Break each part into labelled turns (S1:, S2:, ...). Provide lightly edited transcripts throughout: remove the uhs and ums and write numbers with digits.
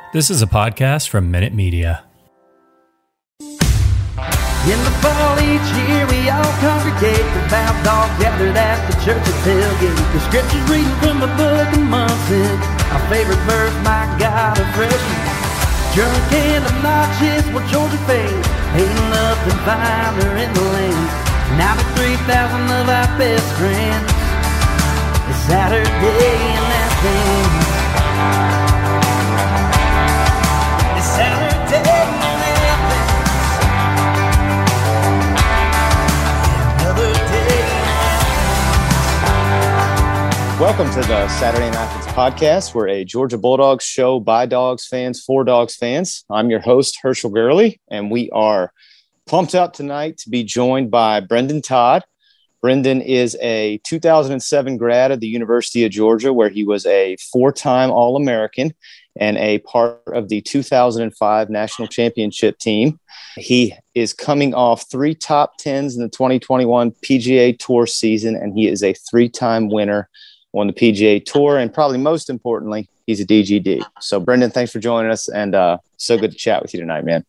S1: This is a podcast from Minute Media.
S2: In the fall each year we all congregate, devout all gathered at the church of tailgate. The scriptures reading from the book of Munson, our favorite verse, my God, a freshman. Drunk and obnoxious, well Georgia fans, ain't nothing finer in the land. Now the 3,000 of our best friends, it's Saturday in Athens. It's Saturday in Athens. Another day in Athens.
S3: Welcome to the Saturday in Athens podcast. We're a Georgia Bulldogs show by Dogs fans for Dogs fans. I'm your host, Herschel Gurley, and we are pumped up tonight to be joined by Brendan Todd. Brendan is a 2007 grad of the University of Georgia, where he was a four-time All-American and a part of the 2005 national championship team. He is coming off 3 top 10s in the 2021 PGA Tour season, and he is a 3-time winner on the PGA Tour. And probably most importantly, he's a DGD. So, Brendan, thanks for joining us, and so good to chat with you tonight, man.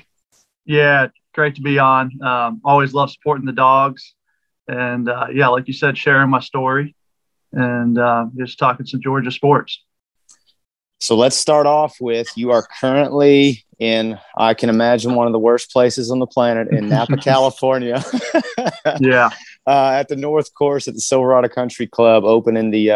S4: Yeah, great to be on. Always love supporting the Dogs. And, like you said, sharing my story and just talking some Georgia sports.
S3: So let's start off with, you are currently in, I can imagine, one of the worst places on the planet in Napa, California.
S4: Yeah.
S3: At the North Course at the Silverado Country Club, opening the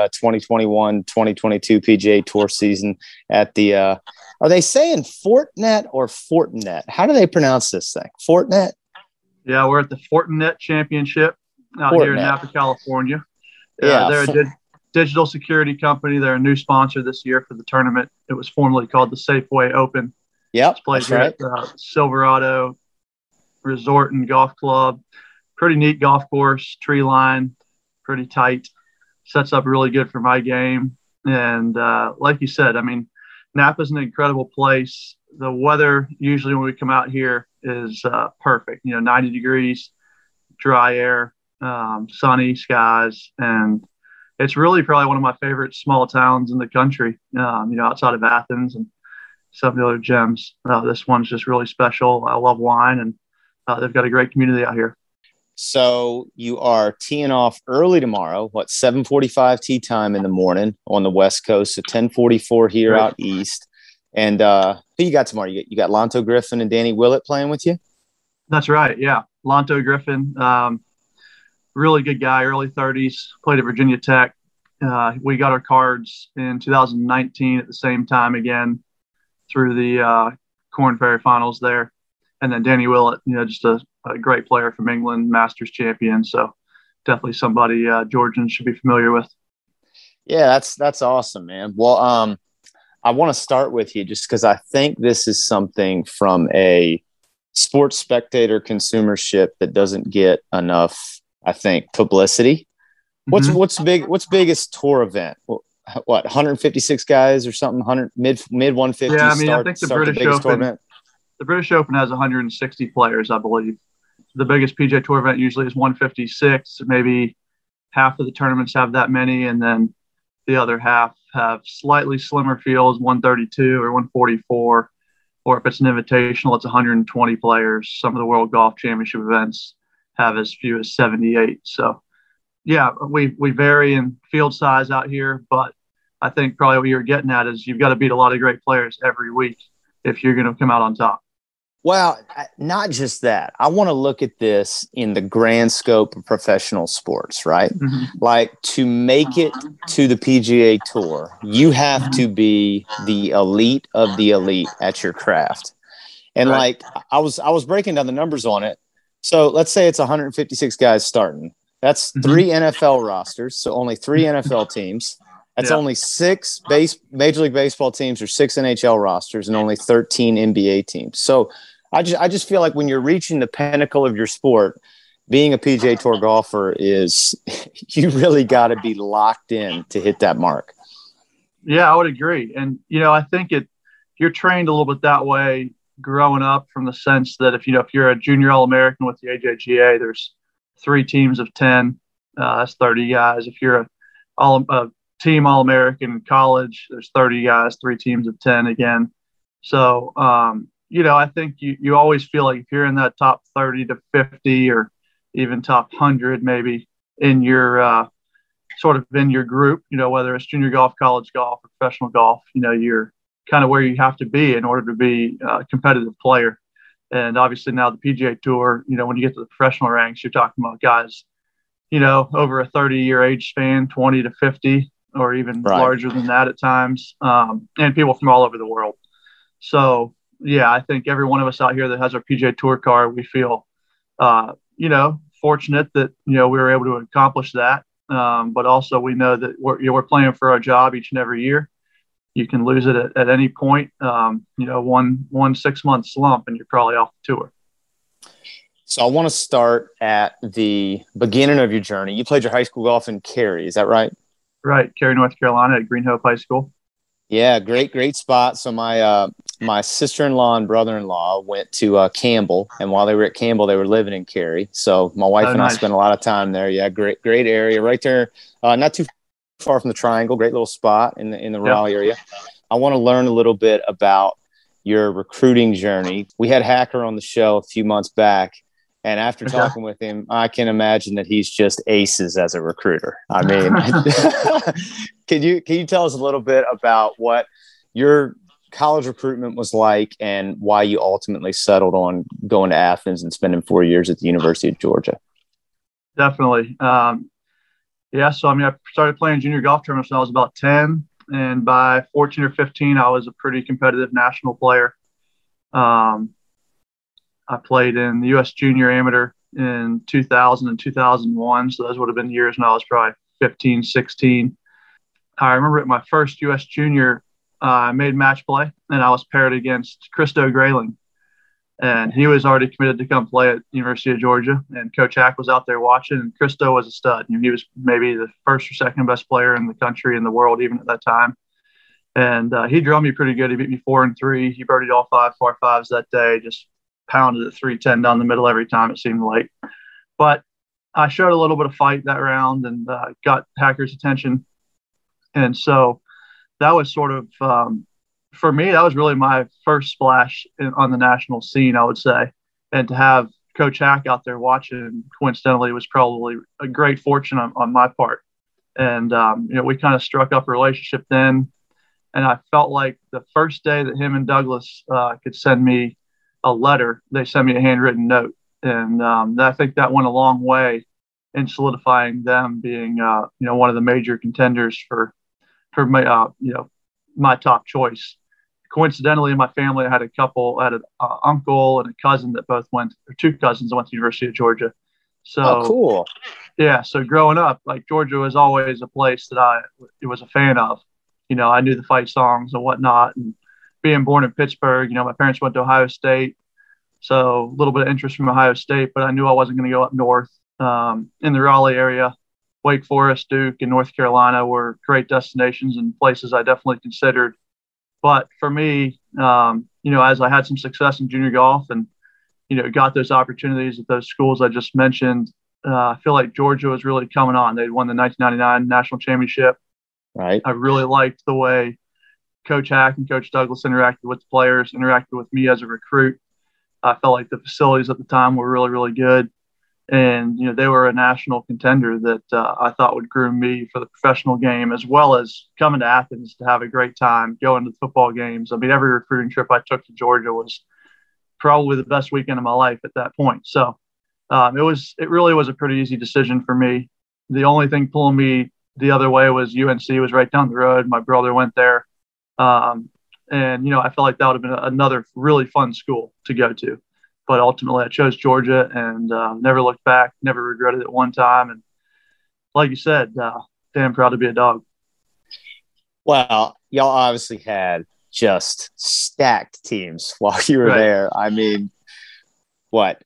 S3: 2021-2022 PGA Tour season at the, are they saying Fortinet or Fortinet? How do they pronounce this thing? Fortinet?
S4: Yeah, we're at the Fortinet Championship out here in Napa, California. They're a digital security company. They're a new sponsor this year for the tournament. It was formerly called the Safeway Open.
S3: Yep,
S4: that's right. At Silverado Resort and Golf Club. Pretty neat golf course, tree line, pretty tight. Sets up really good for my game. And like you said, I mean, Napa's an incredible place. The weather usually when we come out here is perfect. 90 degrees, dry air, sunny skies, and it's really probably one of my favorite small towns in the country, outside of Athens and some of the other gems. This one's just really special. I love wine, and they've got a great community out here.
S3: So you are teeing off early tomorrow, 7:45 tee time in the morning on the West Coast, so 10:44 here
S4: Right.
S3: out east. And who you got tomorrow? You got Lonto Griffin and Danny Willett playing with you?
S4: That's right, yeah. Lonto Griffin, really good guy, early 30s, played at Virginia Tech. We got our cards in 2019 at the same time again through the Korn Ferry Finals there. And then Danny Willett, just a great player from England, Masters champion. So definitely somebody Georgians should be familiar with.
S3: Yeah, that's awesome, man. Well, I want to start with you just because I think this is something from a sports spectator consumership that doesn't get enough, I think, publicity. What's biggest tour event? What, 156 guys or something? 100 mid 150s.
S4: Yeah, I mean, I think the British Open has 160 players, I believe. The biggest PGA Tour event usually is 156. Maybe half of the tournaments have that many, and then the other half have slightly slimmer fields, 132 or 144. Or if it's an invitational, it's 120 players. Some of the World Golf Championship events have as few as 78. So, yeah, we vary in field size out here, but I think probably what you're getting at is you've got to beat a lot of great players every week if you're going to come out on top.
S3: Well, not just that. I want to look at this in the grand scope of professional sports, right?
S4: Mm-hmm.
S3: Like, to make it to the PGA Tour, you have to be the elite of the elite at your craft. And
S4: Right.
S3: I was breaking down the numbers on it. So let's say it's 156 guys starting. That's 3 NFL rosters, so only 3 NFL teams. That's only 6 Major League Baseball teams or 6 NHL rosters and only 13 NBA teams. So I just feel like when you're reaching the pinnacle of your sport, being a PGA Tour golfer is you really got to be locked in to hit that mark.
S4: Yeah, I would agree. And, I think you're trained a little bit that way growing up, from the sense that if you're a junior All-American with the AJGA, there's 3 teams of 10. That's 30 guys. If you're a team All-American in college, there's 30 guys, 3 teams of 10 again. So, I think you always feel like if you're in that top 30 to 50 or even top 100 maybe in your sort of in your group, whether it's junior golf, college golf, or professional golf, you're kind of where you have to be in order to be a competitive player. And obviously now the PGA Tour, when you get to the professional ranks, you're talking about guys, over a 30-year age span, 20 to 50, or even larger than that at times, and people from all over the world. So, yeah, I think every one of us out here that has our PGA Tour card, we feel, fortunate that, we were able to accomplish that. But also we know that we're playing for our job each and every year. You can lose it at any point, one 6-month slump, and you're probably off the tour.
S3: So I want to start at the beginning of your journey. You played your high school golf in Cary. Is that right?
S4: Right. Cary, North Carolina at Green Hope High School.
S3: Yeah, great spot. So my sister-in-law and brother-in-law went to Campbell, and while they were at Campbell, they were living in Cary. So my wife and I spent a lot of time there. Yeah, great area right there. Not too far from the Triangle. Great little spot in the Raleigh area. I want to learn a little bit about your recruiting journey. We had Hacker on the show a few months back, and after talking with him, I can imagine that he's just aces as a recruiter. I mean, can you tell us a little bit about what your college recruitment was like and why you ultimately settled on going to Athens and spending 4 years at the University of Georgia?
S4: Definitely. So I started playing junior golf tournaments when I was about 10, and by 14 or 15, I was a pretty competitive national player. I played in the U.S. Junior Amateur in 2000 and 2001, so those would have been years when I was probably 15, 16. I remember at my first U.S. Junior, I made match play, and I was paired against Christo Grayling. And he was already committed to come play at the University of Georgia, and Coach Hack was out there watching, and Christo was a stud. He was maybe the first or second best player in the country, in the world, even at that time. And he drove me pretty good. He beat me 4-3. He birdied all 5 par 5s that day, just pounded at 310 down the middle every time, it seemed like. But I showed a little bit of fight that round and got Hacker's attention. And so that was sort of, for me, that was really my first splash on the national scene, I would say. And to have Coach Hack out there watching, coincidentally, was probably a great fortune on my part. And, we kind of struck up a relationship then. And I felt like the first day that him and Douglas could send me a letter, they sent me a handwritten note. And I think that went a long way in solidifying them being, one of the major contenders for my, my top choice. Coincidentally, in my family, I had an uncle and a cousin that both two cousins that went to the University of Georgia. So
S3: cool.
S4: Yeah. So growing up, like, Georgia was always a place that I was a fan of. I knew the fight songs and whatnot, and being born in Pittsburgh, my parents went to Ohio State. So a little bit of interest from Ohio State, but I knew I wasn't going to go up north. In the Raleigh area, Wake Forest, Duke, and North Carolina were great destinations and places I definitely considered. But for me, as I had some success in junior golf and, got those opportunities at those schools I just mentioned, I feel like Georgia was really coming on. They'd won the 1999 national championship.
S3: Right.
S4: I really liked the way Coach Hack and Coach Douglas interacted with the players, interacted with me as a recruit. I felt like the facilities at the time were really, really good. And, they were a national contender that I thought would groom me for the professional game, as well as coming to Athens to have a great time, going to the football games. I mean, every recruiting trip I took to Georgia was probably the best weekend of my life at that point. So it really was a pretty easy decision for me. The only thing pulling me the other way was UNC was right down the road. My brother went there. And, I felt like that would have been another really fun school to go to. But ultimately, I chose Georgia and never looked back, never regretted it one time. And like you said, damn proud to be a dog.
S3: Well, y'all obviously had just stacked teams while you were there. I mean, what,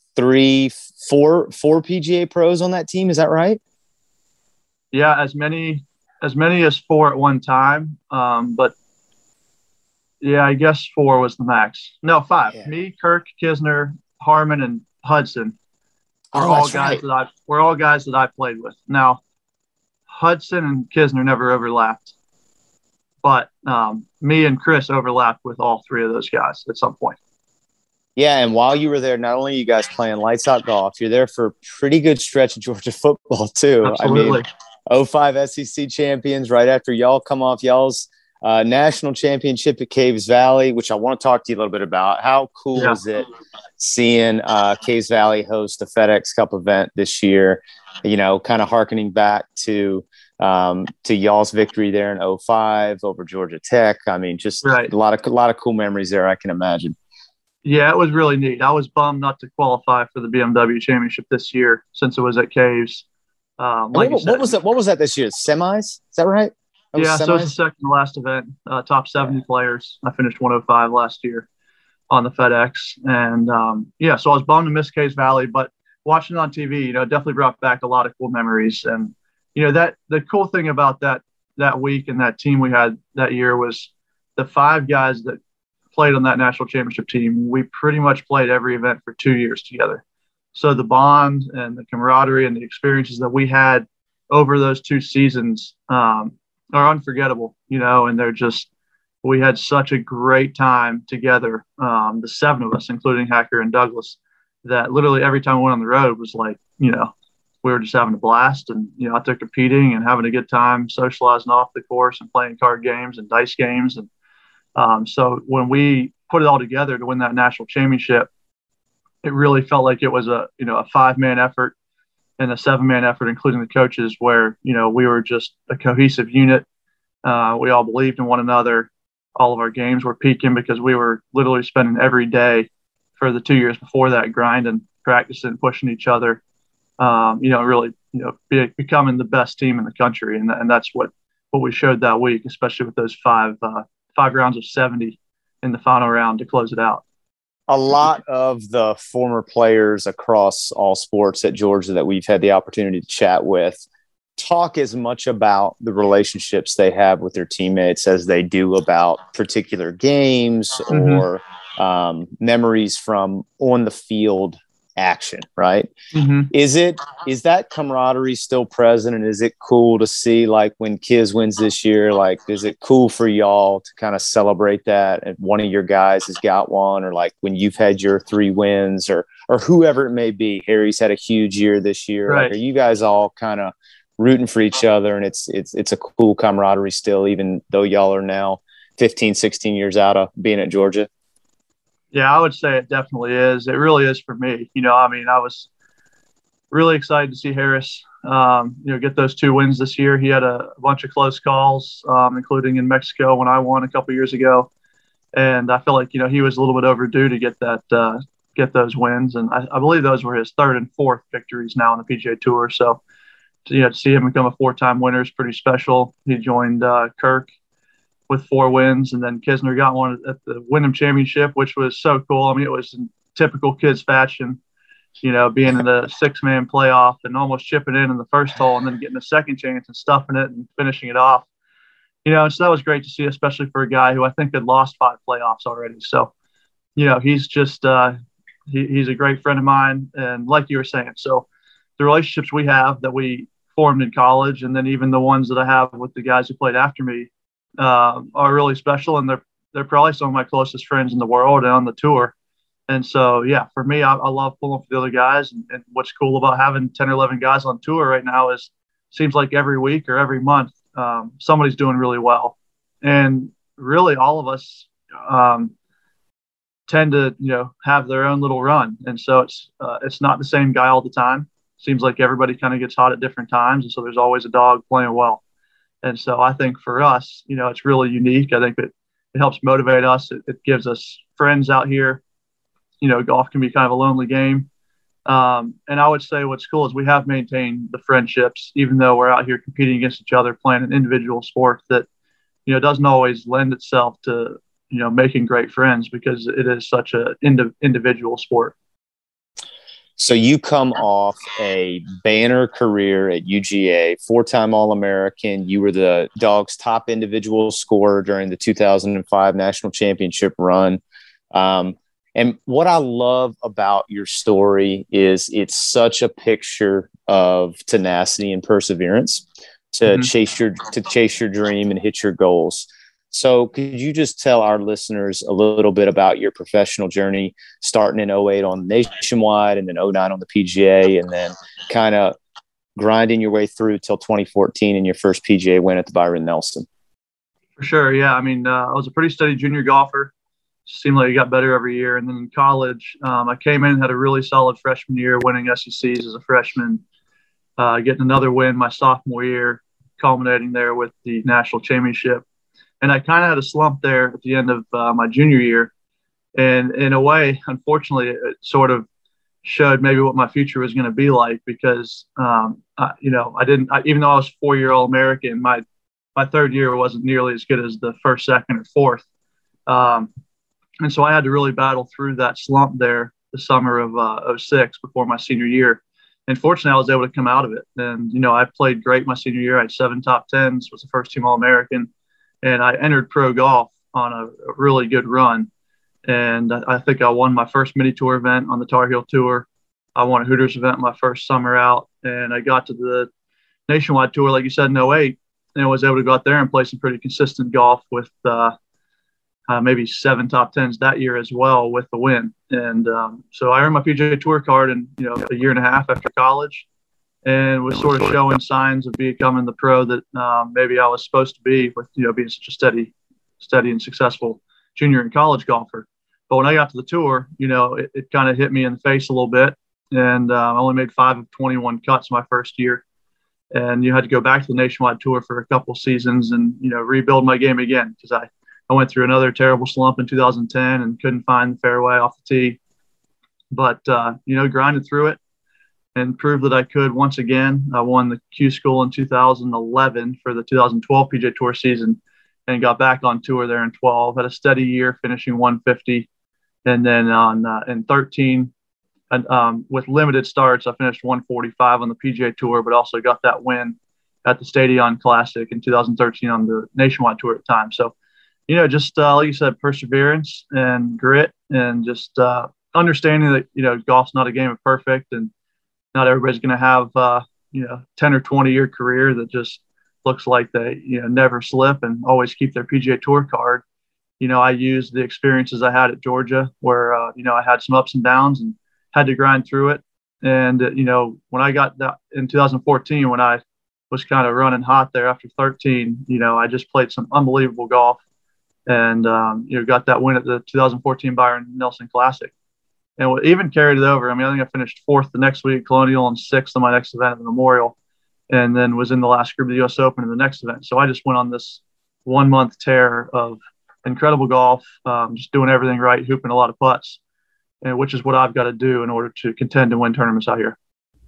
S3: 4 PGA pros on that team? Is that right?
S4: Yeah, as many as 4 at one time. But yeah, I guess 4 was the max. No, 5. Yeah. Me, Kirk, Kisner, Harmon, and Hudson were all guys that I played with. Now, Hudson and Kisner never overlapped. but me and Chris overlapped with all three of those guys at some point.
S3: Yeah, and while you were there, not only are you guys playing lights out golf, you're there for a pretty good stretch of Georgia football too.
S4: Absolutely.
S3: I mean, 05 SEC champions right after y'all come off y'all's national championship at Caves Valley, which I want to talk to you a little bit about. How cool is it seeing Caves Valley host a FedEx Cup event this year, you know, kind of hearkening back to y'all's victory there in 05 over Georgia Tech. I mean, just a lot of cool memories there, I can imagine.
S4: Yeah, it was really neat. I was bummed not to qualify for the BMW Championship this year since it was at Caves.
S3: What was that this year? Semis? Is that right?
S4: So it's the second to last event. Top 70 players. I finished 105 last year on the FedEx, and so I was bummed to miss Caves Valley, but watching it on TV, you know, definitely brought back a lot of cool memories. And you know, that the cool thing about that week and that team we had that year was the 5 guys that played on that national championship team. We pretty much played every event for 2 years together. So the bond and the camaraderie and the experiences that we had over those 2 seasons are unforgettable, you know, and we had such a great time together. The 7 of us, including Hacker and Douglas, that literally every time we went on the road was like, you know, we were just having a blast, and, you know, out there competing and having a good time, socializing off the course and playing card games and dice games. And so when we put it all together to win that national championship, it really felt like it was a 5-man effort and a 7-man effort, including the coaches, where, you know, we were just a cohesive unit. We all believed in one another. All of our games were peaking because we were literally spending every day for the 2 years before that grinding, practicing, pushing each other, really, you know, becoming the best team in the country. And that's what we showed that week, especially with those 5 rounds of 70 in the final round to close it out.
S3: A lot of the former players across all sports at Georgia that we've had the opportunity to chat with talk as much about the relationships they have with their teammates as they do about particular games or memories from on the field action, right? Is that camaraderie still present, and is it cool to see, like, when Kiz wins this year, like, is it cool for y'all to kind of celebrate that and one of your guys has got one, or like when you've had your 3 wins, or whoever it may be? Harry's had a huge year this year.
S4: Right.
S3: Like, are you guys all kind of rooting for each other, and it's a cool camaraderie still, even though y'all are now 15, 16 years out of being at Georgia?
S4: Yeah, I would say it definitely is. It really is for me. You know, I mean, I was really excited to see Harris, get those 2 wins this year. He had a bunch of close calls, including in Mexico when I won a couple years ago. And I feel like, you know, he was a little bit overdue to get those wins. And I believe those were his 3rd and 4th victories now on the PGA Tour. So, to see him become a 4-time winner is pretty special. He joined Kirk with 4 wins, and then Kisner got one at the Wyndham Championship, which was so cool. I mean, it was in typical Kids fashion, you know, being in the 6-man playoff and almost chipping in the first hole and then getting a second chance and stuffing it and finishing it off. You know, so that was great to see, especially for a guy who I think had lost 5 playoffs already. So, you know, he's just he's a great friend of mine. And like you were saying, so the relationships we have that we formed in college, and then even the ones that I have with the guys who played after me, are really special, and they're probably some of my closest friends in the world and on the tour. And so, yeah, for me, I love pulling for the other guys. And what's cool about having 10 or 11 guys on tour right now is seems like every week or every month, somebody's doing really well. And really all of us tend to, you know, have their own little run. And so it's not the same guy all the time. Seems like everybody kind of gets hot at different times. And so there's always a dog playing well. And so I think for us, you know, it's really unique. I think that it helps motivate us. It gives us friends out here. You know, golf can be kind of a lonely game. And I would say what's cool is we have maintained the friendships, even though we're out here competing against each other, playing an individual sport that, you know, doesn't always lend itself to, you know, making great friends because it is such an individual sport.
S3: So you come off a banner career at UGA, 4-time All-American. You were the Dogs' top individual scorer during the 2005 National Championship run. And what I love about your story is it's such a picture of tenacity and perseverance to chase your dream and hit your goals. So could you just tell our listeners a little bit about your professional journey, starting in '08 on Nationwide and then '09 on the PGA, and then kind of grinding your way through till 2014 and your first PGA win at the Byron Nelson?
S4: For sure. Yeah. I mean, I was a pretty steady junior golfer. Seemed like it got better every year. And then in college, I came in and had a really solid freshman year, winning SECs as a freshman, getting another win my sophomore year, culminating there with the national championship. And I kind of had a slump there at the end of my junior year. And in a way, unfortunately, it sort of showed maybe what my future was going to be like because, even though I was 4-year All-American, my third year wasn't nearly as good as the first, second, or fourth. And so I had to really battle through that slump there the summer of '06 before my senior year. And fortunately, I was able to come out of it. And, I played great my senior year. I had 7 top 10s, was a first-team All-American. And I entered pro golf on a really good run. And I think I won my first mini tour event on the Tar Heel Tour. I won a Hooters event my first summer out. And I got to the Nationwide Tour, like you said, in '08, and was able to go out there and play some pretty consistent golf with maybe 7 top 10s that year as well with the win. And so I earned my PGA Tour card in, a year and a half after college, and was sort of showing signs of becoming the pro that maybe I was supposed to be with, being such a steady and successful junior and college golfer. But when I got to the tour, it kind of hit me in the face a little bit. And I only made 5 of 21 cuts my first year. And you had to go back to the Nationwide Tour for a couple seasons and, rebuild my game again because I went through another terrible slump in 2010 and couldn't find the fairway off the tee. But, grinded through it and proved that I could once again. I won the Q School in 2011 for the 2012 PGA Tour season and got back on tour there in 12. Had a steady year, finishing 150. And then in 13, with limited starts, I finished 145 on the PGA Tour, but also got that win at the Stadion Classic in 2013 on the Nationwide Tour at the time. So, just like you said, perseverance and grit and just understanding that, golf's not a game of perfect and not everybody's going to have, 10 or 20 year career that just looks like they, never slip and always keep their PGA Tour card. I used the experiences I had at Georgia where, I had some ups and downs and had to grind through it. And, when I got that in 2014, when I was kind of running hot there after 13, I just played some unbelievable golf and, got that win at the 2014 Byron Nelson Classic. And what even carried it over. I think I finished 4th the next week at Colonial and 6th on my next event at the Memorial, and then was in the last group of the U.S. Open in the next event. So I just went on this 1-month tear of incredible golf, just doing everything right, hooping a lot of putts, and which is what I've got to do in order to contend and win tournaments out here.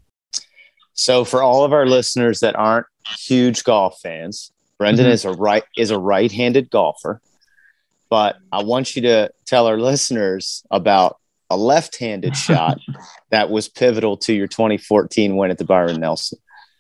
S3: So for all of our listeners that aren't huge golf fans, Brendan is a right-handed golfer, but I want you to tell our listeners about a left-handed shot that was pivotal to your 2014 win at the Byron Nelson.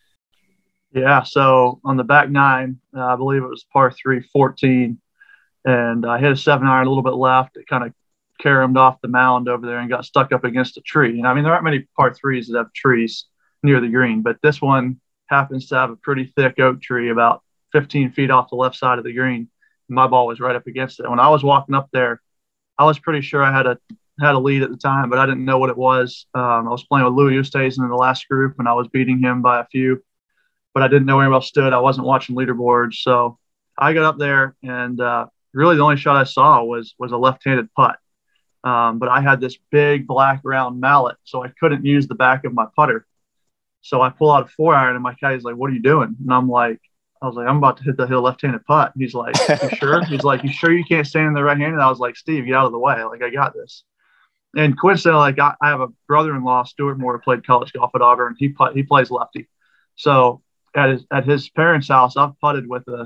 S4: Yeah, so on the back 9, I believe it was par 3, 14, and I hit a 7-iron a little bit left. It kind of caromed off the mound over there and got stuck up against a tree. And there aren't many par 3s that have trees near the green, but this one happens to have a pretty thick oak tree about 15 feet off the left side of the green. My ball was right up against it. When I was walking up there, I was pretty sure I had a lead at the time, but I didn't know what it was. I was playing with Louis Oosthuizen in the last group, and I was beating him by a few, but I didn't know where anybody else stood. I wasn't watching leaderboards. So I got up there, and really the only shot I saw was a left-handed putt. But I had this big black round mallet, so I couldn't use the back of my putter. So I pull out a 4-iron, and my caddy's like, "What are you doing?" And I'm about to hit the left-handed putt. And he's like, "You sure?" He's like, "You sure you can't stand in the right-handed?" And I was like, "Steve, get out of the way. Like, I got this." And coincidentally, I have a brother-in-law, Stuart Moore, who played college golf at Auburn. He plays lefty. So at his parents' house, I've putted with a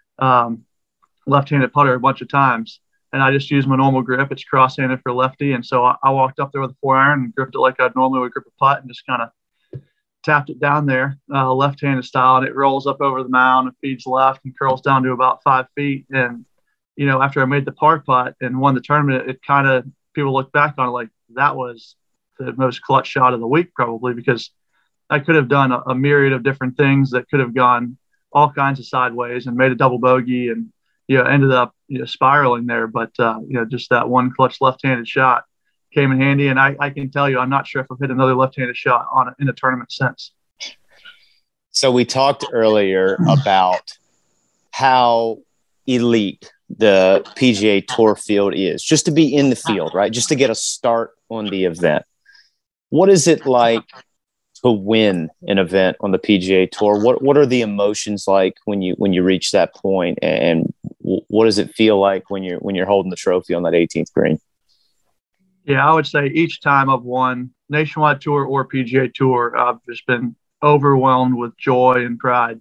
S4: left-handed putter a bunch of times, and I just use my normal grip. It's cross-handed for lefty, and so I walked up there with a 4-iron and gripped it like I'd normally would grip a putt, and just kind of tapped it down there, left-handed style, and it rolls up over the mound and feeds left and curls down to about 5 feet. And after I made the par putt and won the tournament, it kind of people look back on it like that was the most clutch shot of the week, probably, because I could have done a myriad of different things that could have gone all kinds of sideways and made a double bogey and ended up spiraling there. But just that one clutch left-handed shot came in handy, and I can tell you, I'm not sure if I've hit another left-handed shot in a tournament since.
S3: So we talked earlier about how elite the PGA Tour field is, just to be in the field, right? Just to get a start on the event. What is it like to win an event on the PGA Tour? What are the emotions like when you reach that point, and what does it feel like when you're holding the trophy on that 18th green?
S4: Yeah, I would say each time I've won Nationwide Tour or PGA Tour, I've just been overwhelmed with joy and pride.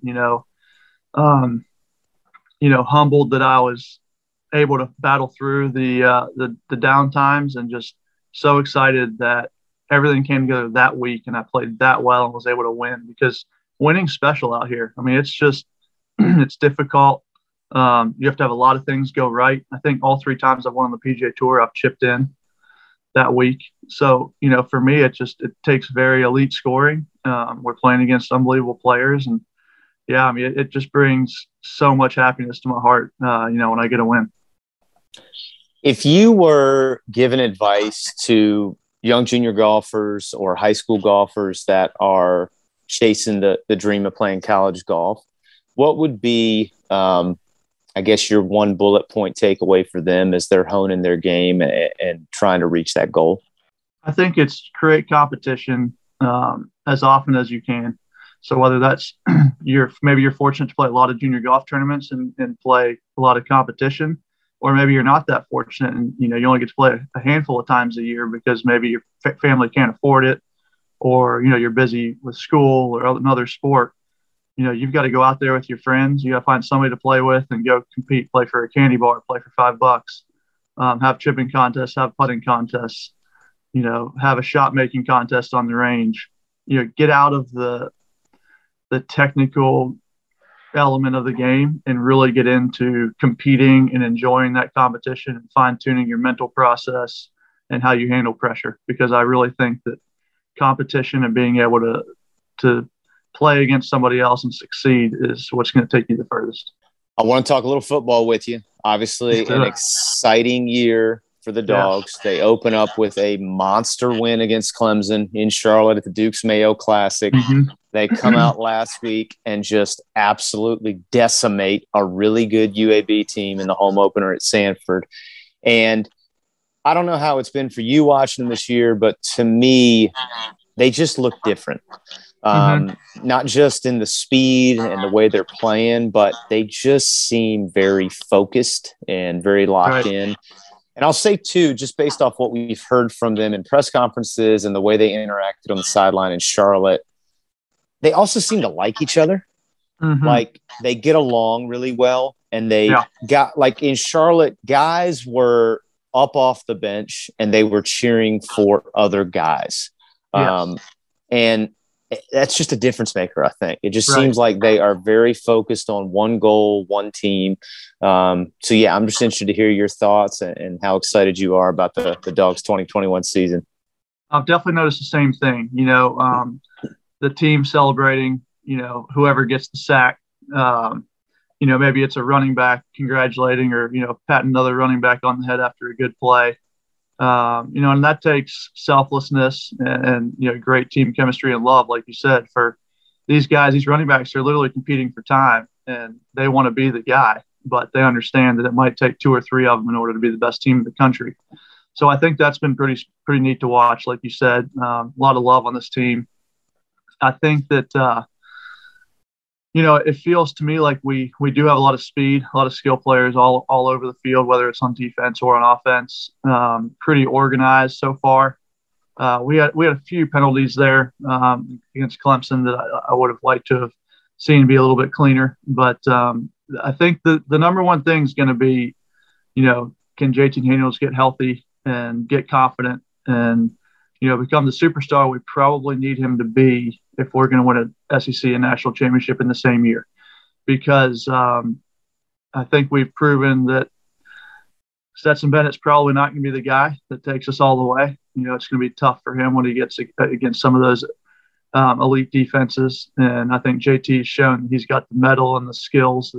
S4: Humbled that I was able to battle through the down times, and just so excited that everything came together that week and I played that well and was able to win, because winning's special out here. I mean, it's just it's difficult. You have to have a lot of things go right. I think all 3 times I've won on the PGA Tour, I've chipped in that week. So, for me, it takes very elite scoring. We're playing against unbelievable players, and yeah, I mean, it just brings so much happiness to my heart, when I get a win.
S3: If you were given advice to young junior golfers or high school golfers that are chasing the dream of playing college golf, what would be, I guess, your one bullet point takeaway for them as they're honing their game and trying to reach that goal?
S4: I think it's create competition as often as you can. So whether that's you're fortunate to play a lot of junior golf tournaments and play a lot of competition, or maybe you're not that fortunate and you only get to play a handful of times a year because maybe your family can't afford it, or you're busy with school or another sport. You've got to go out there with your friends. You got to find somebody to play with and go compete, play for a candy bar, play for $5, have chipping contests, have putting contests, have a shot making contest on the range. Get out of the technical element of the game and really get into competing and enjoying that competition and fine tuning your mental process and how you handle pressure. Because I really think that competition and being able to play against somebody else and succeed is what's going to take you the furthest.
S3: I want to talk a little football with you. Obviously, an exciting year for the Dogs. Yeah. They open up with a monster win against Clemson in Charlotte at the Dukes Mayo Classic. Mm-hmm. They come out last week and just absolutely decimate a really good UAB team in the home opener at Sanford. And I don't know how it's been for you watching them this year, but to me, they just look different. Not just in the speed and the way they're playing, but they just seem very focused and very locked in. And I'll say, too, just based off what we've heard from them in press conferences and the way they interacted on the sideline in Charlotte, they also seem to like each other. Mm-hmm. Like, they get along really well. And they got, like, in Charlotte, guys were up off the bench and they were cheering for other guys. Yes. And that's just a difference maker, I think. It just seems like they are very focused on one goal, one team. So, yeah, I'm just interested to hear your thoughts and how excited you are about the Dogs 2021 season.
S4: I've definitely noticed the same thing. The team celebrating, whoever gets the sack. Maybe it's a running back congratulating or, patting another running back on the head after a good play. And that takes selflessness and great team chemistry and love, like you said. For these guys, these running backs are literally competing for time, and they want to be the guy, but they understand that it might take 2 or 3 of them in order to be the best team in the country. So I think that's been pretty neat to watch. Like you said, a lot of love on this team. I think that, it feels to me like we do have a lot of speed, a lot of skill players all over the field, whether it's on defense or on offense. Pretty organized so far. We had a few penalties there against Clemson that I would have liked to have seen be a little bit cleaner. But I think the number one thing is going to be, can JT Daniels get healthy and get confident and, become the superstar we probably need him to be if we're going to win a SEC and national championship in the same year. Because I think we've proven that Stetson Bennett's probably not going to be the guy that takes us all the way. It's going to be tough for him when he gets against some of those elite defenses. And I think JT's shown he's got the mettle and the skills that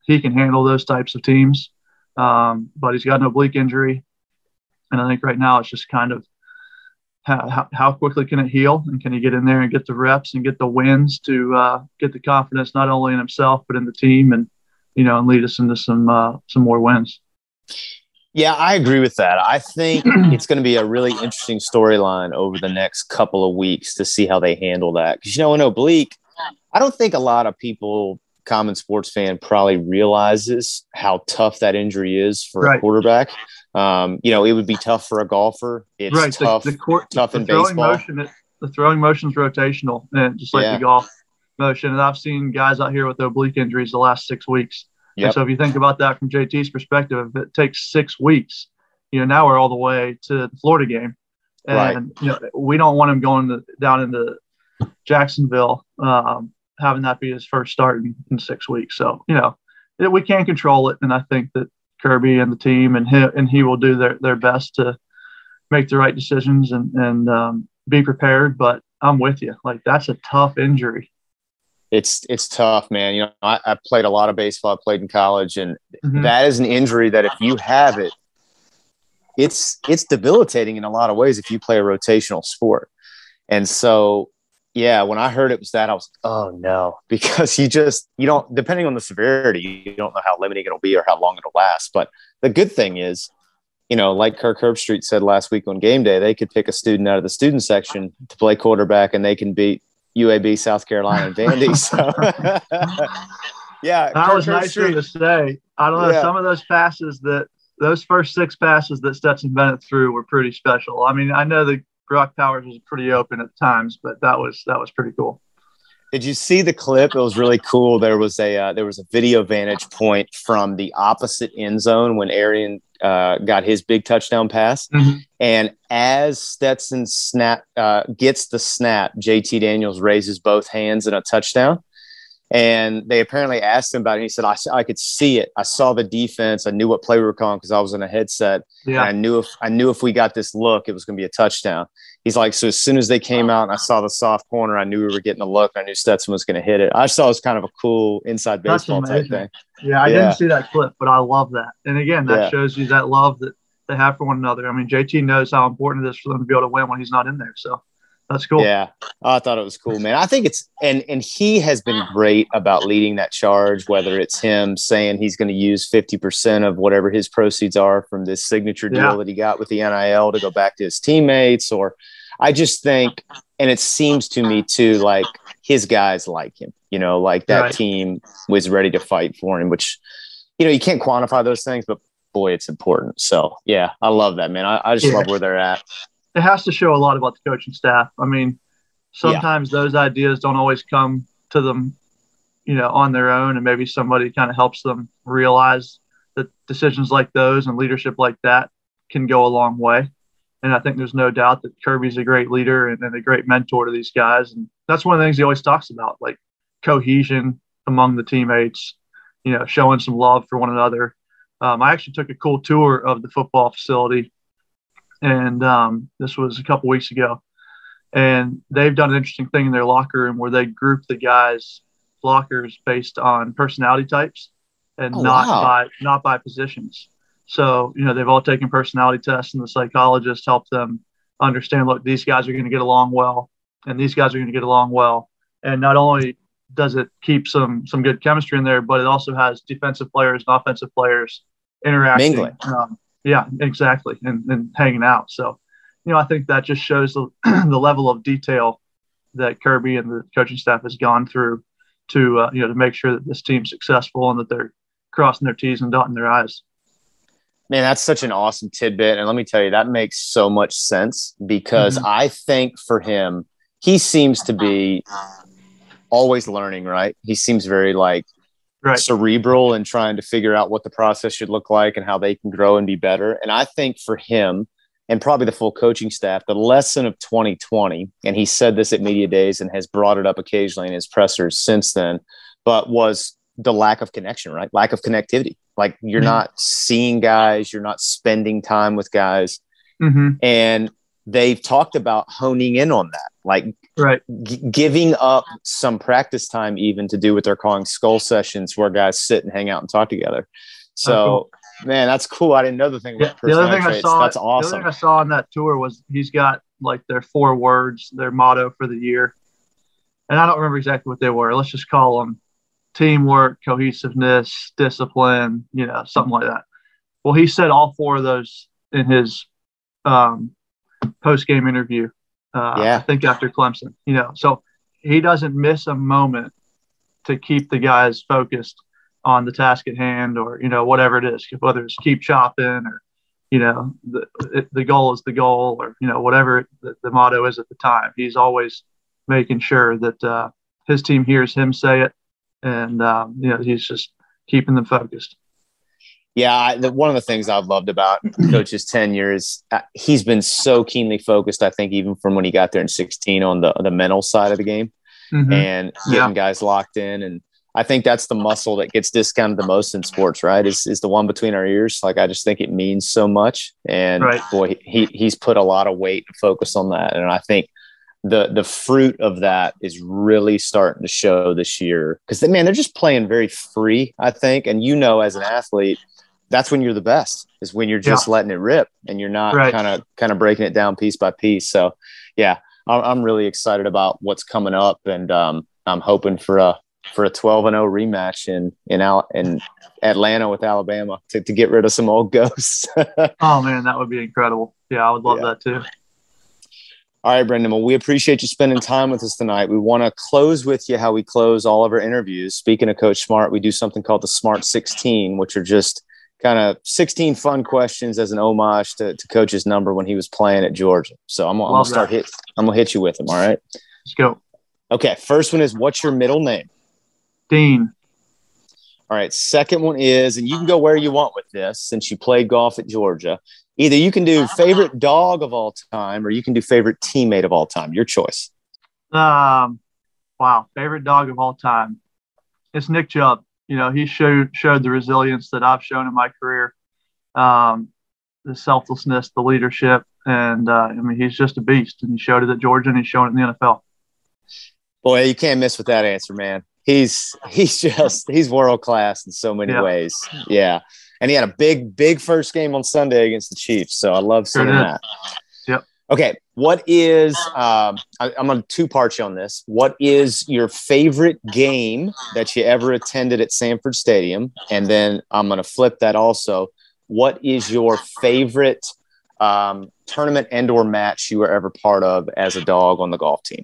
S4: he can handle those types of teams. But he's got an oblique injury. And I think right now it's just kind of how quickly can it heal, and can he get in there and get the reps and get the wins to get the confidence not only in himself but in the team, and and lead us into some more wins.
S3: Yeah, I agree with that. I think it's going to be a really interesting storyline over the next couple of weeks to see how they handle that. Because, in oblique, I don't think a lot of people, common sports fan, probably realizes how tough that injury is for a quarterback. It would be tough for a golfer. It's tough, tough in baseball.
S4: The throwing motion is rotational, and just like the golf motion. And I've seen guys out here with oblique injuries the last 6 weeks. Yep. And so if you think about that from JT's perspective, if it takes 6 weeks, now we're all the way to the Florida game. And, we don't want him going down into Jacksonville, having that be his first start in 6 weeks. So, we can control it. And I think that Kirby and the team and he will do their best to make the right decisions and be prepared. But I'm with you. Like, that's a tough injury.
S3: It's tough, man. I played a lot of baseball. I played in college, and that is an injury that if you have it, it's debilitating in a lot of ways if you play a rotational sport. And so, when I heard it was that, I was, oh no, because you don't, depending on the severity, you don't know how limiting it'll be or how long it'll last. But the good thing is, like Kirk Herbstreit said last week on game day, they could pick a student out of the student section to play quarterback, and they can beat UAB, South Carolina, and Vandy. So,
S4: that was nicer to say. I don't know. Some of those passes those first 6 passes that Stetson Bennett threw were pretty special. I mean, I know that Brock Powers was pretty open at times, but that was pretty cool.
S3: Did you see the clip? It was really cool. There was a video vantage point from the opposite end zone when Arian got his big touchdown pass. And as Stetson gets the snap, JT Daniels raises both hands in a touchdown. And they apparently asked him about it. And he said, I could see it. I saw the defense. I knew what play we were calling because I was in a headset. Yeah. And I knew if we got this look, it was going to be a touchdown. He's like, so as soon as they came out and I saw the soft corner, I knew we were getting a look. I knew Stetson was going to hit it. I just thought it was kind of a cool inside baseball type thing.
S4: Yeah, I didn't see that clip, but I love that. And again, that shows you that love that they have for one another. I mean, JT knows how important it is for them to be able to win when he's not in there. So that's cool.
S3: Yeah. I thought it was cool, man. I think it's and he has been great about leading that charge, whether it's him saying he's going to use 50% of whatever his proceeds are from this signature deal that he got with the NIL to go back to his teammates. Or I just think, and it seems to me too, like his guys like him, like that team was ready to fight for him, which, you can't quantify those things, but boy, it's important. So yeah, I love that, man. I just love where they're at.
S4: It has to show a lot about the coaching staff. I mean, sometimes those ideas don't always come to them, on their own, and maybe somebody kind of helps them realize that decisions like those and leadership like that can go a long way. And I think there's no doubt that Kirby's a great leader and a great mentor to these guys. And that's one of the things he always talks about, like cohesion among the teammates, showing some love for one another. I actually took a cool tour of the football facility, and this was a couple weeks ago. And they've done an interesting thing in their locker room where they group the guys' lockers based on personality types and not by positions. So, they've all taken personality tests, and the psychologists help them understand, look, these guys are going to get along well, and these guys are going to get along well. And not only does it keep some good chemistry in there, but it also has defensive players and offensive players interacting.
S3: Mingling.
S4: Yeah, exactly. And hanging out. So, I think that just shows the level of detail that Kirby and the coaching staff has gone through to make sure that this team's successful and that they're crossing their T's and dotting their I's.
S3: Man, that's such an awesome tidbit. And let me tell you, that makes so much sense because I think for him, he seems to be always learning, right? He seems very cerebral and trying to figure out what the process should look like and how they can grow and be better. And I think for him and probably the full coaching staff, the lesson of 2020, and he said this at media days and has brought it up occasionally in his pressers since then, but was the lack of connection, right? Lack of connectivity. Like you're not seeing guys, you're not spending time with guys. And they've talked about honing in on that, like
S4: right.
S3: giving up some practice time even to do what they're calling skull sessions, where guys sit and hang out and talk together. So,
S4: cool.
S3: Man, that's cool. I didn't know the thing about personality traits. That's awesome.
S4: The other thing I saw on that tour was he's got like their 4 words, their motto for the year. And I don't remember exactly what they were. Let's just call them teamwork, cohesiveness, discipline, something like that. Well, he said all 4 of those in his post-game interview, I think after Clemson, so he doesn't miss a moment to keep the guys focused on the task at hand, or, whatever it is, whether it's keep chopping or, the goal is the goal, or, whatever the motto is at the time. He's always making sure that his team hears him say it, and, he's just keeping them focused.
S3: Yeah, one of the things I've loved about Coach's tenure is he's been so keenly focused, I think, even from when he got there in 2016 on the mental side of the game, and getting guys locked in. And I think that's the muscle that gets discounted the most in sports, right? Is the one between our ears. Like, I just think it means so much. And boy, he's put a lot of weight and focus on that. And I think the fruit of that is really starting to show this year, because they're just playing very free, I think. And as an athlete, that's when you're the best, is when you're just letting it rip and you're not kind of breaking it down piece by piece. So yeah, I'm really excited about what's coming up, and I'm hoping for a 12-0 rematch in Atlanta with Alabama to get rid of some old ghosts.
S4: Oh man, that would be incredible. Yeah, I would love that too.
S3: All right, Brendan. Well, we appreciate you spending time with us tonight. We want to close with you how we close all of our interviews. Speaking of Coach Smart, we do something called the Smart 16, which are just kind of 16 fun questions as an homage to Coach's number when he was playing at Georgia. So I'm gonna hit you with them. All right,
S4: let's go.
S3: Okay, first one is, what's your middle name?
S4: Dean.
S3: All right, second one is, and you can go where you want with this since you played golf at Georgia. Either you can do favorite dog of all time, or you can do favorite teammate of all time. Your choice.
S4: Wow, favorite dog of all time. It's Nick Chubb. He showed the resilience that I've shown in my career, the selflessness, the leadership, and he's just a beast. And he showed it at Georgia, and he's shown it in the NFL.
S3: Boy, you can't miss with that answer, man. He's world class in so many ways. Yeah, and he had a big first game on Sunday against the Chiefs. So I love seeing that.
S4: Yep.
S3: Okay, what is I'm going to 2-part you on this. What is your favorite game that you ever attended at Sanford Stadium? And then I'm going to flip that also. What is your favorite tournament and/or match you were ever part of as a dog on the golf team?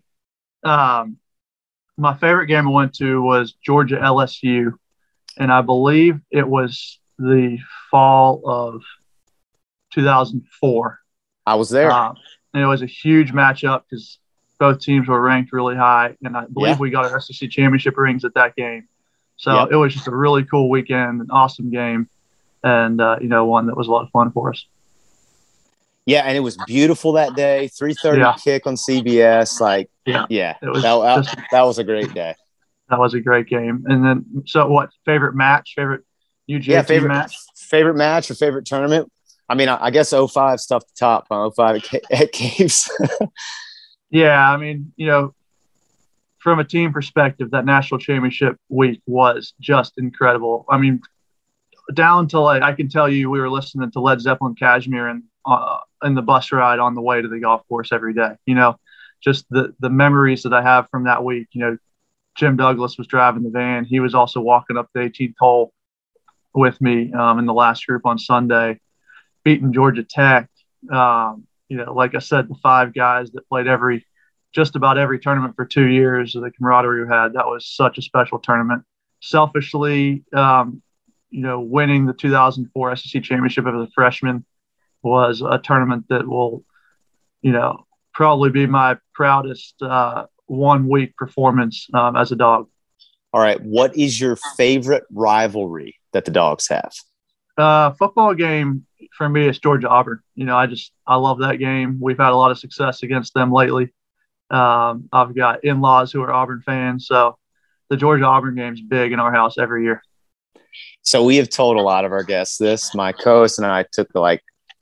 S4: My favorite game I went to was Georgia LSU, and I believe it was the fall of 2004.
S3: I was there.
S4: And it was a huge matchup because both teams were ranked really high, and I believe we got our SEC championship rings at that game. So it was just a really cool weekend, an awesome game, and one that was a lot of fun for us.
S3: Yeah, and it was beautiful that day. 3:30 kick on CBS. That was a great day.
S4: That was a great game. And then, so what? Favorite match? Favorite UGA match?
S3: Favorite match or favorite tournament? I mean, I guess 05 stuff to top. 05 at Caves.
S4: Yeah, from a team perspective, that national championship week was just incredible. I mean, down to I can tell you, we were listening to Led Zeppelin Kashmir and in the bus ride on the way to the golf course every day. Just the memories that I have from that week. Jim Douglas was driving the van. He was also walking up the 18th hole with me in the last group on Sunday, beating Georgia Tech. Like I said, the 5 guys that played just about every tournament for 2 years, the camaraderie we had, that was such a special tournament. Selfishly, winning the 2004 SEC championship as a freshman was a tournament that will, probably be my proudest 1 week performance as a dog.
S3: All right. What is your favorite rivalry that the Dogs have?
S4: Football game for me is Georgia Auburn. I love that game. We've had a lot of success against them lately. I've got in-laws who are Auburn fans, so the Georgia Auburn game's big in our house every year.
S3: So we have told a lot of our guests this. My co-host and I took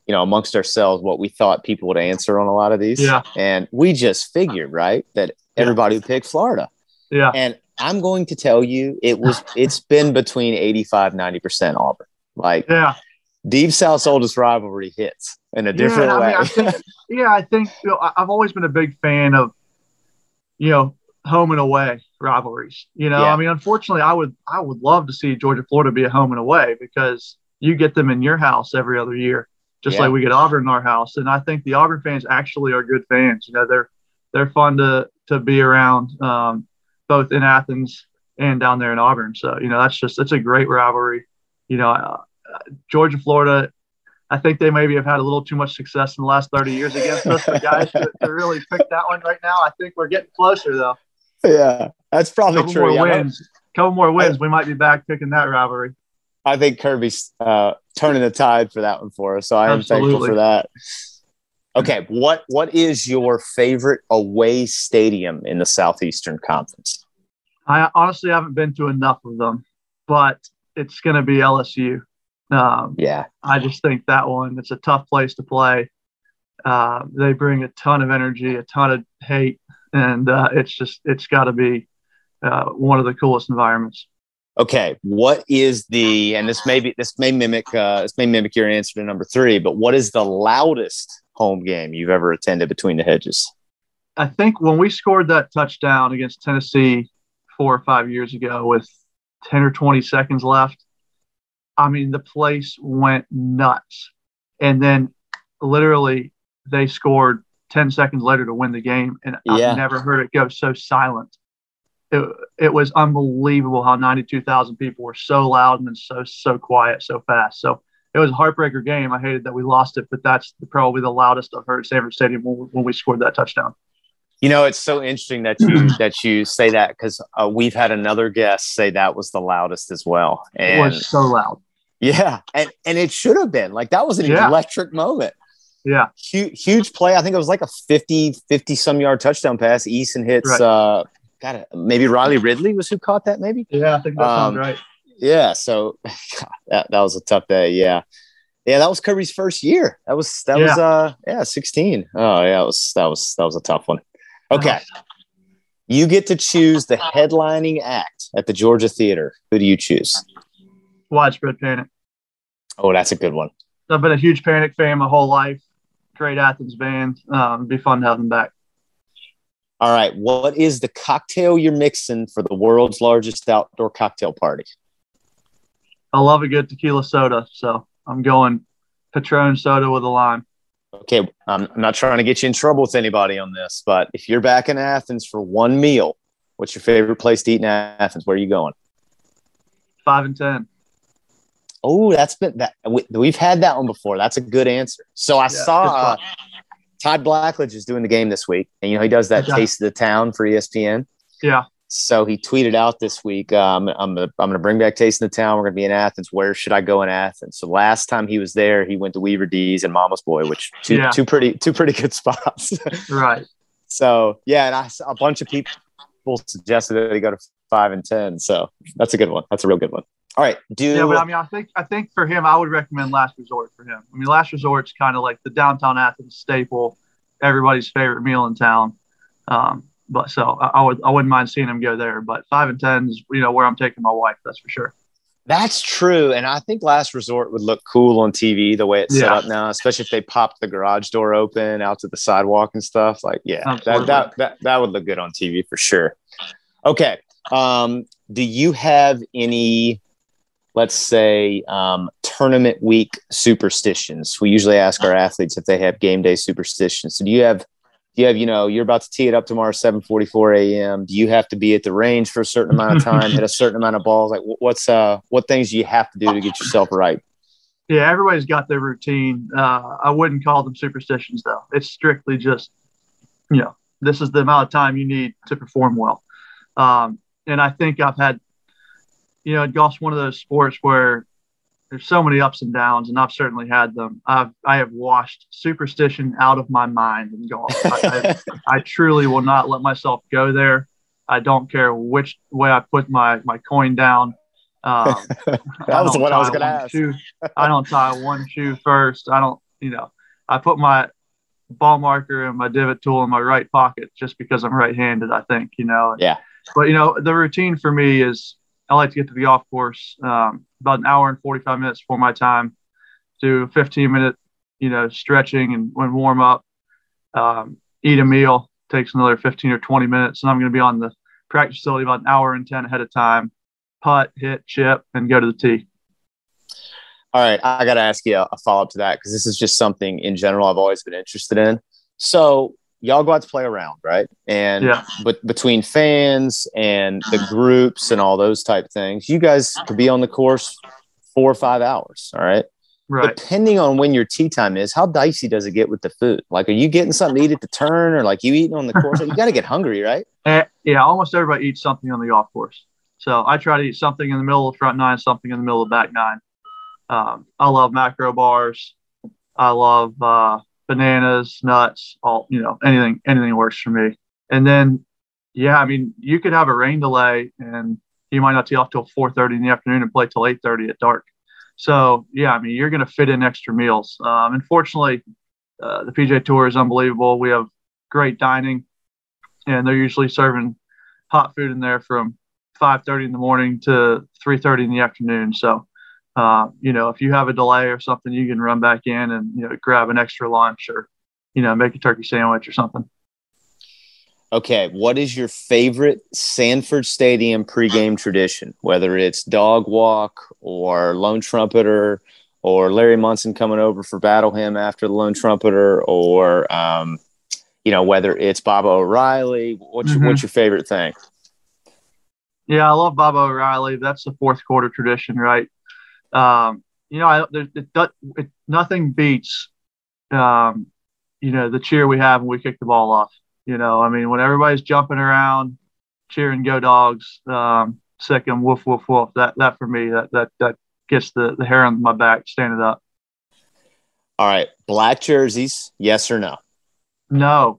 S3: amongst ourselves what we thought people would answer on a lot of these.
S4: Yeah.
S3: And we just figured, right, that everybody would pick Florida.
S4: Yeah.
S3: And I'm going to tell you, it's been between 85-90% Auburn. Like, Deep South's oldest rivalry hits in a different way.
S4: I think I've always been a big fan of, home and away rivalries. I mean, unfortunately, I would love to see Georgia Florida be a home and away because you get them in your house every other year, just like we get Auburn in our house. And I think the Auburn fans actually are good fans. They're fun to be around, both in Athens and down there in Auburn. So that's a great rivalry. Georgia, Florida, I think they maybe have had a little too much success in the last 30 years against us. But guys, to really pick that one right now, I think we're getting closer, though.
S3: Yeah, that's probably true.
S4: Couple more wins, we might be back picking that rivalry.
S3: I think Kirby's turning the tide for that one for us, so I am thankful for that. Okay, what is your favorite away stadium in the Southeastern Conference?
S4: I honestly haven't been to enough of them, but it's going to be LSU. I just think that one, it's a tough place to play. They bring a ton of energy, a ton of hate, and it's got to be one of the coolest environments.
S3: Okay, what is and this may mimic your answer to number 3, but what is the loudest home game you've ever attended between the hedges?
S4: I think when we scored that touchdown against Tennessee 4 or 5 years ago with 10 or 20 seconds left, I mean, the place went nuts. And then literally they scored 10 seconds later to win the game. And I've never heard it go so silent. It was unbelievable how 92,000 people were so loud and then so quiet so fast. So it was a heartbreaker game. I hated that we lost it, but that's probably the loudest I've heard at Sanford Stadium when we scored that touchdown.
S3: It's so interesting that you say that because we've had another guest say that was the loudest as well. And
S4: it was so loud.
S3: Yeah, and it should have been. Like, that was an electric moment.
S4: Yeah.
S3: Huge play. I think it was like a 50-some yard touchdown pass. Eason hits maybe Riley Ridley was who caught that, maybe?
S4: Yeah, I think that sounds right.
S3: Yeah, so that was a tough day. Yeah, that was Kirby's first year. That was 16. Oh yeah, that was a tough one. Okay, you get to choose the headlining act at the Georgia Theater. Who do you choose?
S4: Widespread Panic.
S3: Oh, that's a good one.
S4: I've been a huge Panic fan my whole life. Great Athens band. It'd be fun to have them back.
S3: All right, what is the cocktail you're mixing for the world's largest outdoor cocktail party?
S4: I love a good tequila soda, so I'm going Patron soda with a lime.
S3: Okay, I'm not trying to get you in trouble with anybody on this, but if you're back in Athens for one meal, what's your favorite place to eat in Athens? Where are you going?
S4: 5 and 10.
S3: Oh, that's been that. We've had that one before. That's a good answer. So I saw Todd Blackledge is doing the game this week, and he does that Taste of the Town for ESPN.
S4: Yeah.
S3: So he tweeted out this week, I'm gonna bring back Taste of the Town. We're gonna be in Athens. Where should I go in Athens? So last time he was there, he went to Weaver D's and Mama's Boy, which two pretty good spots.
S4: Right.
S3: So and a bunch of people suggested that he go to 5 and 10. So that's a good one. That's a real good one. All right.
S4: But I mean, I think for him, I would recommend Last Resort for him. I mean, Last Resort's kind of like the downtown Athens staple, everybody's favorite meal in town. But so I wouldn't mind seeing him go there. But 5 and 10 is where I'm taking my wife. That's for sure.
S3: That's true, and I think Last Resort would look cool on TV the way it's set up now, especially if they popped the garage door open out to the sidewalk and stuff. Like, that would look good on TV for sure. Okay, do you have any? Let's say tournament week superstitions. We usually ask our athletes if they have game day superstitions. So do you have, you're about to tee it up tomorrow, 7:44 a.m. Do you have to be at the range for a certain amount of time, hit a certain amount of balls? Like what things do you have to do to get yourself right?
S4: Yeah, everybody's got their routine. I wouldn't call them superstitions though. It's strictly just, this is the amount of time you need to perform well. And I think I've had, golf's one of those sports where there's so many ups and downs, and I've certainly had them. I have washed superstition out of my mind in golf. I truly will not let myself go there. I don't care which way I put my coin down.
S3: That was what I was going to ask.
S4: I don't tie one shoe first. I don't, I put my ball marker and my divot tool in my right pocket just because I'm right-handed, I think.
S3: Yeah.
S4: But the routine for me is I like to get to the golf course about an hour and 45 minutes before my time, do 15-minute stretching and when warm up, eat a meal, takes another 15 or 20 minutes, and I'm going to be on the practice facility about an hour and 10 ahead of time, putt, hit, chip, and go to the tee.
S3: All right, I got to ask you a follow-up to that because this is just something in general I've always been interested in. So y'all go out to play around, right? And but between fans and the groups and all those type of things, you guys could be on the course 4 or 5 hours, all right?
S4: Right.
S3: Depending on when your tee time is, how dicey does it get with the food? Like, are you getting something to eat at the turn or like you eating on the course? You got to get hungry, right?
S4: Yeah, almost everybody eats something on the golf course. So I try to eat something in the middle of the front nine, something in the middle of the back nine. I love macro bars. I love bananas, nuts, anything works for me. And then, you could have a rain delay and you might not tee off till 4:30 in the afternoon and play till 8:30 at dark. So, you're going to fit in extra meals. Unfortunately, the PGA Tour is unbelievable. We have great dining, and they're usually serving hot food in there from 5:30 in the morning to 3:30 in the afternoon. So, if you have a delay or something, you can run back in and, grab an extra lunch or, make a turkey sandwich or something.
S3: Okay. What is your favorite Sanford Stadium pregame tradition, whether it's dog walk or Lone Trumpeter or Larry Munson coming over for Battle Hymn after the Lone Trumpeter or, whether it's Baba O'Reilly? What's your favorite thing?
S4: Yeah, I love Baba O'Reilly. That's the fourth quarter tradition, right? Nothing beats, the cheer we have when we kick the ball off. When everybody's jumping around, cheering "Go Dogs," sick 'em, woof woof woof. That for me, that gets the hair on my back standing up.
S3: All right, black jerseys, yes or no?
S4: No.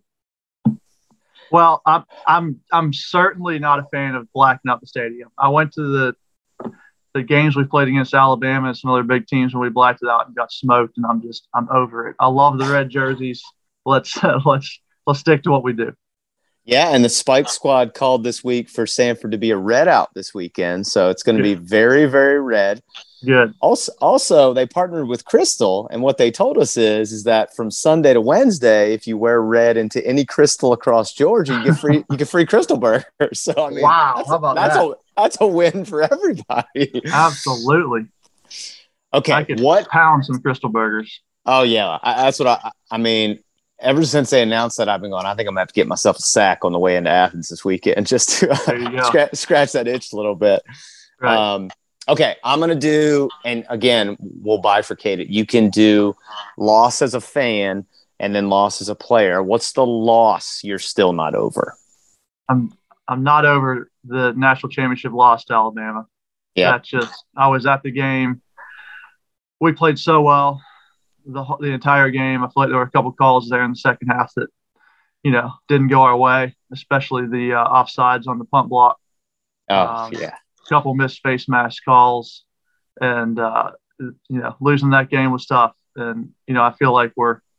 S4: Well, I'm certainly not a fan of blacking up the stadium. I went to the games we played against Alabama and some other big teams when we blacked it out and got smoked, and I'm over it. I love the red jerseys. Let's stick to what we do.
S3: Yeah, and the Spike Squad called this week for Sanford to be a red out this weekend, so it's going to be very, very red.
S4: Good.
S3: Also, they partnered with Crystal, and what they told us is that from Sunday to Wednesday, if you wear red into any Crystal across Georgia, you get free Crystal burgers. So
S4: wow, how about that?
S3: That's a win for everybody.
S4: Absolutely.
S3: Okay,
S4: I could pound some Crystal burgers.
S3: Oh yeah, that's what I mean. Ever since they announced that, I've been going, I think I'm going to have to get myself a sack on the way into Athens this weekend just to scratch that itch a little bit.
S4: Right.
S3: Okay, I'm going to do, and again, we'll bifurcate it. You can do loss as a fan and then loss as a player. What's the loss you're still not over?
S4: I'm not over the national championship loss to Alabama.
S3: Yeah.
S4: I was at the game. We played so well the entire game. I feel like there were a couple calls there in the second half that, didn't go our way, especially the offsides on the punt block.
S3: Yeah.
S4: A couple missed face mask calls, and losing that game was tough. And I feel like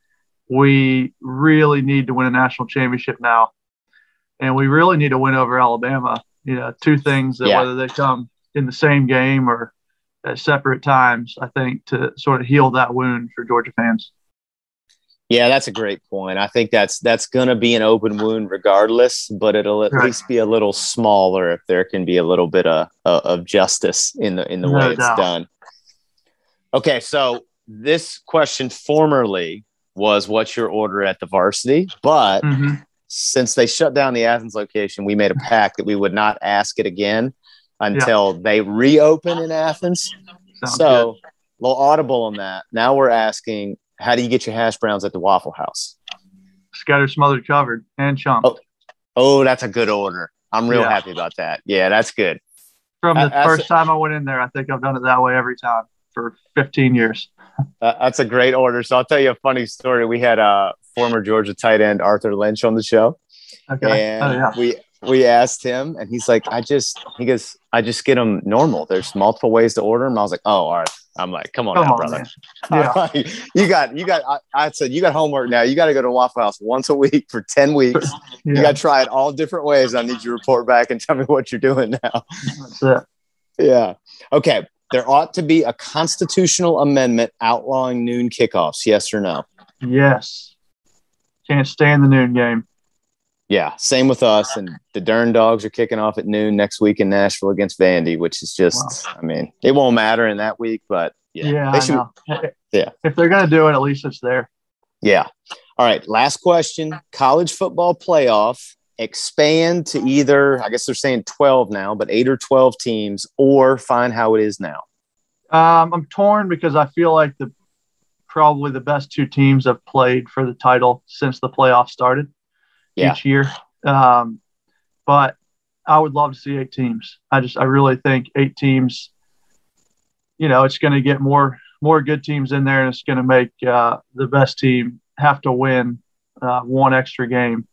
S4: we really need to win a national championship now, and we really need to win over Alabama. Two things that whether they come in the same game or at separate times, I think, to sort of heal that wound for Georgia fans.
S3: Yeah, that's a great point. I think that's going to be an open wound regardless, but it'll at least be a little smaller if there can be a little bit of justice in the way it's done. Okay, so this question formerly was what's your order at the Varsity, but since they shut down the Athens location, we made a pact that we would not ask it again until they reopen in Athens.
S4: Sounds
S3: so
S4: good.
S3: A little audible on that. Now we're asking, how do you get your hash browns at the Waffle House?
S4: Scattered, smothered, covered, and chunked.
S3: Oh, that's a good order. I'm real happy about that. Yeah, that's good.
S4: From the first time I went in there, I think I've done it that way every time for 15 years.
S3: That's a great order. So I'll tell you a funny story. We had former Georgia tight end Arthur Lynch on the show.
S4: Okay.
S3: And we asked him, and he's like, he goes, I just get them normal. There's multiple ways to order them. I was like, oh, all right. I'm like, come on, brother.
S4: Yeah.
S3: you got. I said, you got homework now. You got to go to Waffle House once a week for 10 weeks.
S4: Yeah.
S3: You got to try it all different ways. I need you to report back and tell me what you're doing now.
S4: That's it.
S3: Yeah. Okay. There ought to be a constitutional amendment outlawing noon kickoffs. Yes or no?
S4: Yes. Can't stand the noon game.
S3: Yeah. Same with us. And the Dern Dogs are kicking off at noon next week in Nashville against Vandy, which is just, I mean, it won't matter in that week, but yeah.
S4: They should, yeah. If they're going to do it, at least it's there.
S3: Yeah. All right. Last question. College football playoff. Expand to either, I guess they're saying 12 now, but 8 or 12 teams, or find how it is now.
S4: I'm torn because I feel like probably the best two teams have played for the title since the playoff started each year. But I would love to see 8 teams. I really think 8 teams, it's going to get more good teams in there, and it's going to make the best team have to win one extra game.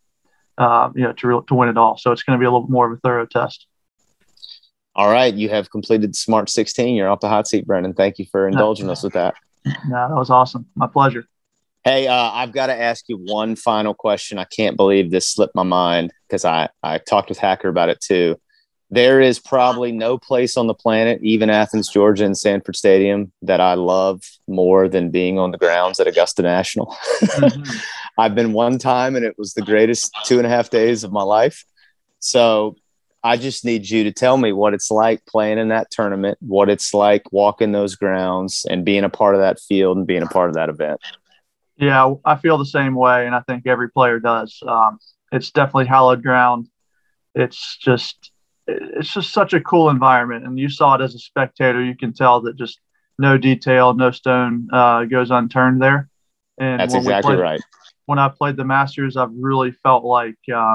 S4: To win it all. So it's going to be a little more of a thorough test.
S3: All right. You have completed Smart 16. You're off the hot seat, Brendan. Thank you for indulging us with that.
S4: No, that was awesome. My pleasure.
S3: Hey, I've got to ask you one final question. I can't believe this slipped my mind because I talked with Hacker about it too. There is probably no place on the planet, even Athens, Georgia, and Sanford Stadium, that I love more than being on the grounds at Augusta National. Mm-hmm. I've been one time, and it was the greatest 2.5 days of my life. So I just need you to tell me what it's like playing in that tournament, what it's like walking those grounds and being a part of that field and being a part of that event.
S4: Yeah, I feel the same way, and I think every player does. It's definitely hallowed ground. It's just such a cool environment, and you saw it as a spectator. You can tell that just no detail, no stone goes unturned there. And
S3: that's exactly right.
S4: When I played the Masters, I've really felt like,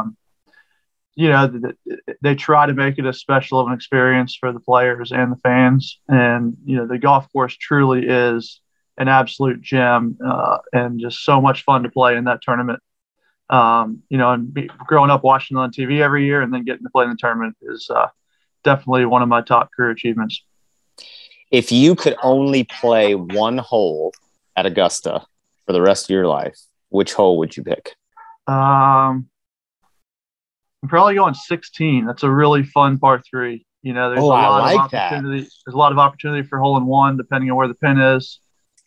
S4: they try to make it as special of an experience for the players and the fans. And, the golf course truly is an absolute gem and just so much fun to play in that tournament. Growing up watching on TV every year and then getting to play in the tournament is definitely one of my top career achievements.
S3: If you could only play one hole at Augusta for the rest of your life, which hole would you pick?
S4: I'm probably going 16. That's a really fun par 3. There's a lot of opportunity. There's a lot of opportunity for hole in one, depending on where the pin is.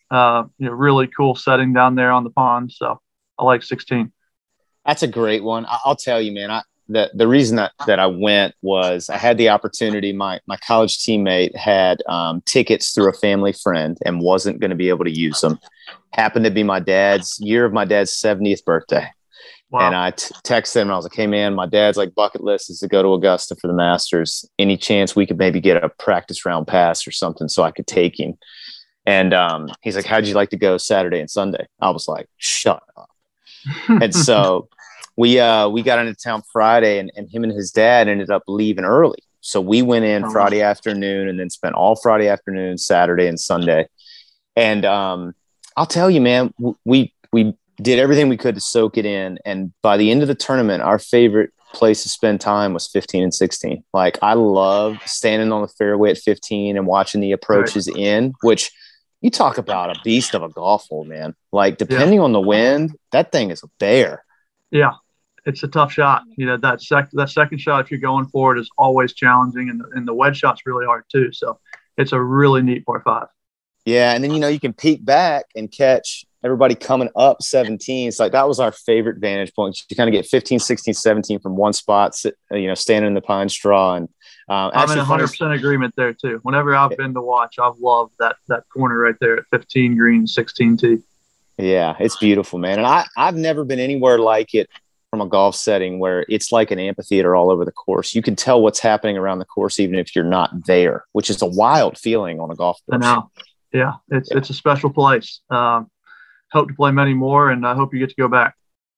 S4: Really cool setting down there on the pond. So I like 16.
S3: That's a great one. I'll tell you, man, the reason that I went was I had the opportunity. My college teammate had tickets through a family friend and wasn't going to be able to use them. Happened to be my dad's 70th birthday. Wow. And I texted him and I was like, hey man, my dad's bucket list is to go to Augusta for the Masters. Any chance we could maybe get a practice round pass or something so I could take him? And he's like, how'd you like to go Saturday and Sunday? I was like, shut up. And so we got into town Friday, and him and his dad ended up leaving early. So we went in Friday afternoon and then spent all Friday afternoon, Saturday and Sunday. And I'll tell you, man, we did everything we could to soak it in. And by the end of the tournament, our favorite place to spend time was 15 and 16. I love standing on the fairway at 15 and watching the approaches in, which you talk about a beast of a golf hole, man. Depending on the wind, that thing is a bear.
S4: Yeah, it's a tough shot. That second shot, if you're going for it, is always challenging, and the wedge shot's really hard too. So it's a really neat par 5.
S3: Yeah, and then you can peek back and catch everybody coming up 17. It's that was our favorite vantage point. You kind of get 15, 16, 17 from one spot, standing in the pine straw. And
S4: I'm in 100% agreement there too. Whenever I've been to watch, I've loved that corner right there at 15 green, 16 tee.
S3: Yeah, it's beautiful, man. And I've never been anywhere like it from a golf setting where it's like an amphitheater all over the course. You can tell what's happening around the course even if you're not there, which is a wild feeling on a golf course.
S4: I know. Yeah, it's a special place. Hope to play many more, and I hope you get to go back.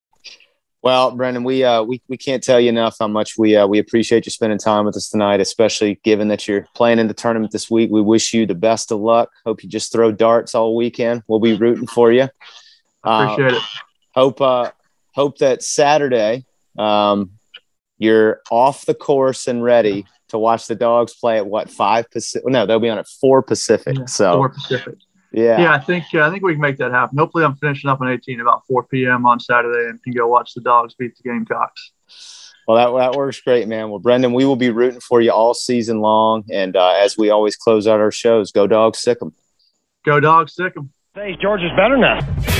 S3: Well, Brendan, we can't tell you enough how much we appreciate you spending time with us tonight, especially given that you're playing in the tournament this week. We wish you the best of luck. Hope you just throw darts all weekend. We'll be rooting for you.
S4: Appreciate it.
S3: Hope that Saturday, You're off the course and ready to watch the Dogs play at what, 5 Pacific? No, they'll be on at 4 Pacific.
S4: Yeah,
S3: so
S4: 4 Pacific.
S3: Yeah,
S4: I think we can make that happen. Hopefully, I'm finishing up on 18 about 4 p.m. on Saturday and can go watch the Dogs beat the Gamecocks.
S3: Well, that works great, man. Well, Brendan, we will be rooting for you all season long. And as we always close out our shows, go Dogs, sick 'em.
S4: Go Dogs, sick 'em.
S5: George is better now.